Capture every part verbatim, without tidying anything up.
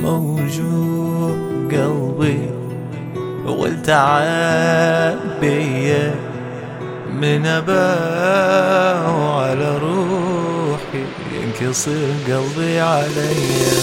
موجوع قلبي والتعب بيا من أباه على روحي ينكسر قلبي عليا.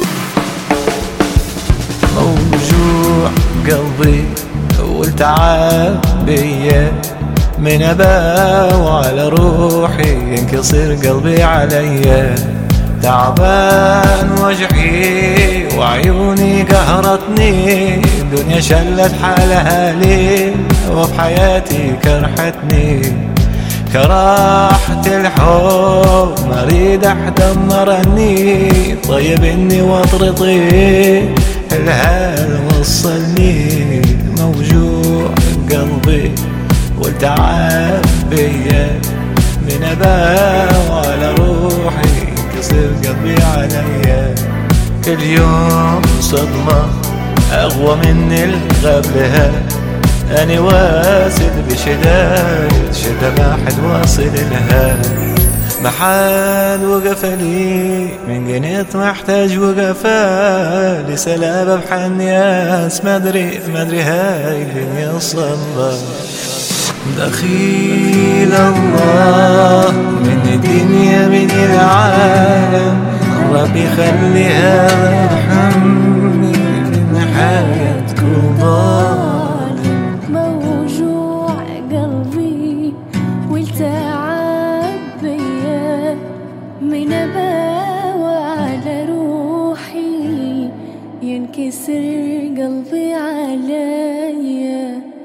موجوع قلبي والتعب بيا من أباه على روحي ينكسر قلبي عليا. تعبان وجعي وعيوني قهرتني، الدنيا شلت حالها لي وفي حياتي كرحتني. كراحة الحب مريد أحد مرني، طيب إني واطرطي الهال وصلني. موجوع قلبي والتعب بيا من أباه وعلى روحي يصير قلبي عليا. اليوم صدمة أغوى من الغبلها، أنا واصل بشدايد شدة ما حد واصل لها. ما حد وقف لي من قنيت محتاج وقفة لسلابة بحن ياس مدري مدري هاي الدنيا الصبة. دخيل الله من الدنيا من العالم، ربي خليها ارحمني من حياتكم ظالم. موجوع قلبي والتعب بيا من أباوى على روحي ينكسر قلبي عليا.